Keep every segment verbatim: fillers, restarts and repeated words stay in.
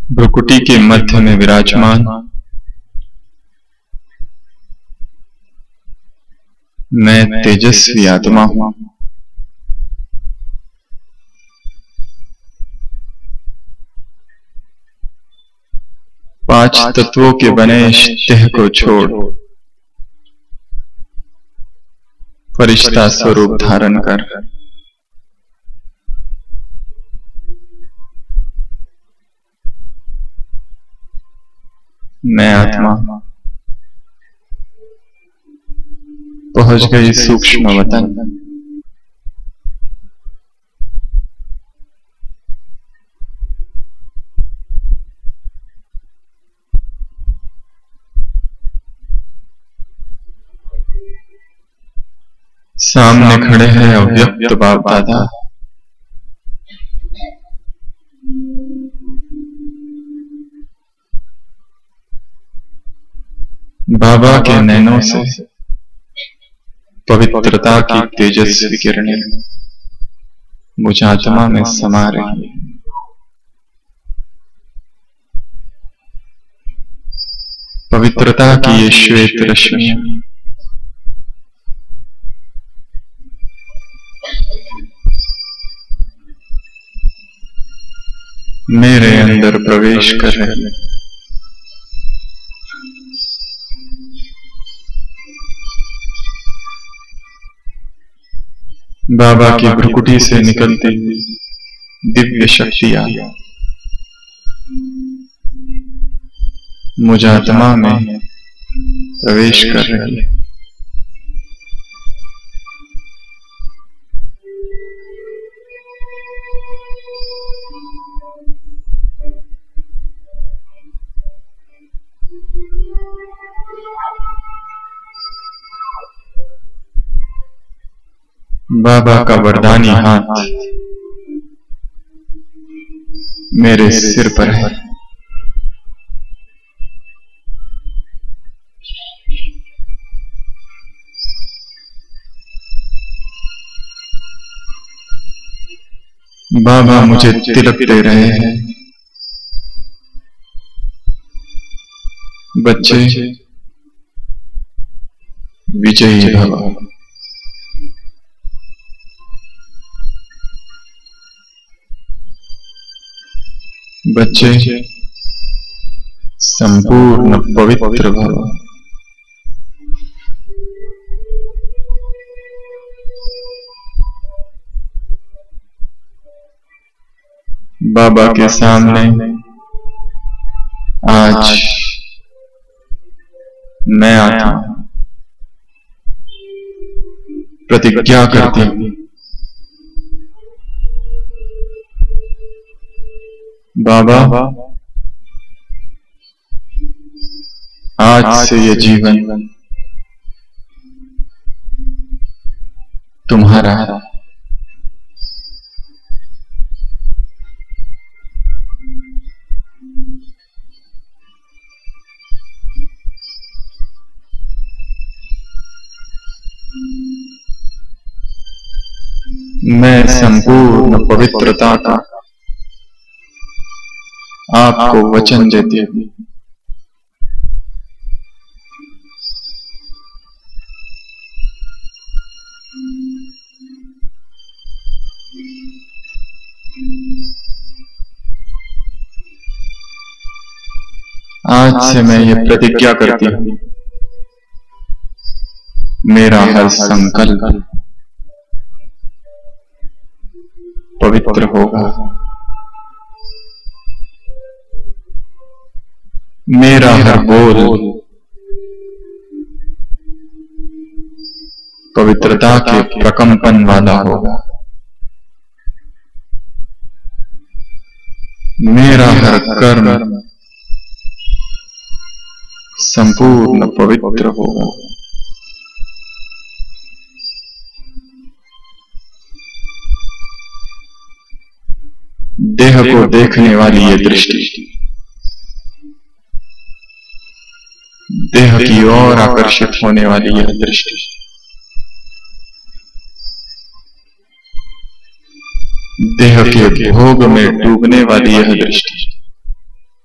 भ्रुकुटी के मध्य में विराजमान मैं तेजस्वी आत्मा हूं। पांच तत्वों के बने इस देह को छोड़ फरिश्ता स्वरूप धारण कर मैं आत्मा पहुंच गई सूक्ष्म वतन। सामने खड़े हैं अव्यक्त बाप दादा। बाबा के नैनों से पवित्रता की तेजस्वी किरणें मुझ आत्मा में समा रही है। पवित्रता की ये श्वेत रश्मियां मेरे अंदर प्रवेश कर रही है। बाबा की भ्रुकुटी से निकलती दिव्य शक्तियां मुझ आत्मा में प्रवेश कर रही है। बाबा का वरदानी हाथ मेरे सिर पर है। बाबा मुझे तिलक दे रहे हैं। बच्चे विजयी भव। बच्चे संपूर्ण पवित्र भव। बाबा के सामने आज मैं आत्मा प्रतिज्ञा करती हूं, बाबा आज से ये जीवन तुम्हारा है। मैं संपूर्ण पवित्रता का आपको वचन देती हूं। आज से मैं ये प्रतिज्ञा करती हूं, मेरा हर संकल्प पवित्र होगा। मेरा हर बोल पवित्रता के प्रकंपन वाला होगा। मेरा हर कर्म संपूर्ण पवित्र होगा। देह को देखने वाली ये दृष्टि देह की ओर आकर्षित होने वाली यह दृष्टि देह के भोग में डूबने वाली यह दृष्टि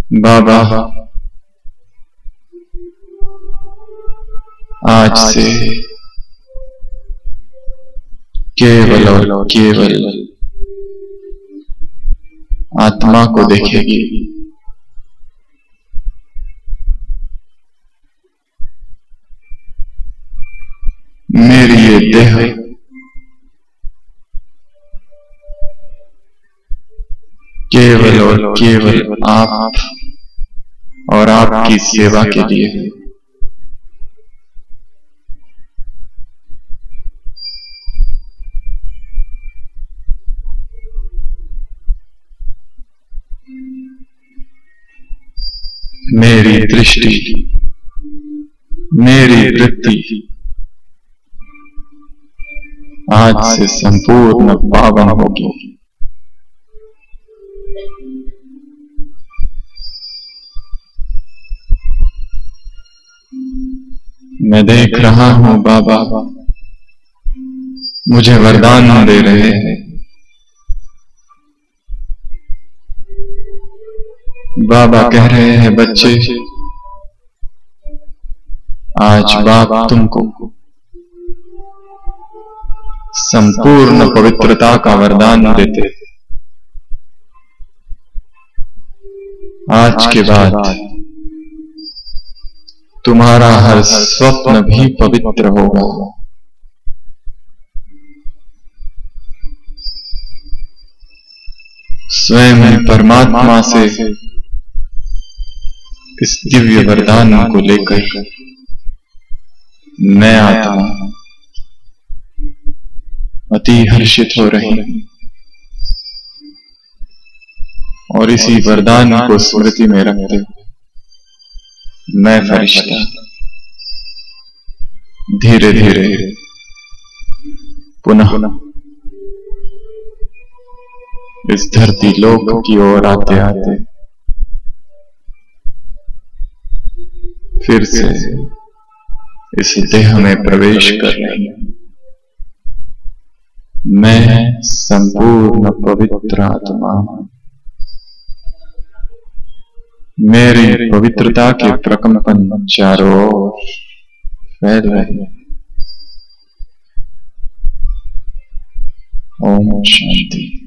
बाबा, आज से केवल और केवल आत्मा को देखेगी। मेरी ये देह केवल और केवल आप और आपकी सेवा के लिए है। मेरी दृष्टि, मेरी वृत्ति आज से संपूर्ण पावन होगी। मैं देख रहा हूं बाबा मुझे वरदान दे रहे हैं। बाबा कह रहे हैं, बच्चे आज बाप तुमको संपूर्ण पवित्रता का वरदान देते। आज के बाद तुम्हारा हर स्वप्न भी पवित्र होगा। स्वयं परमात्मा से इस दिव्य वरदान को लेकर मैं आत्मा अति हर्षित हो रही हूं और इसी वरदान को स्मृति में रखते हुए मैं फरिश्ता धीरे धीरे पुनः इस धरती लोक की ओर आते आते फिर से इस देह में प्रवेश कर रही हूं। मैं संपूर्ण पवित्र आत्मा, मेरी पवित्रता के प्रकंपन चारों ओर फैल रहे हैं। ओम शांति।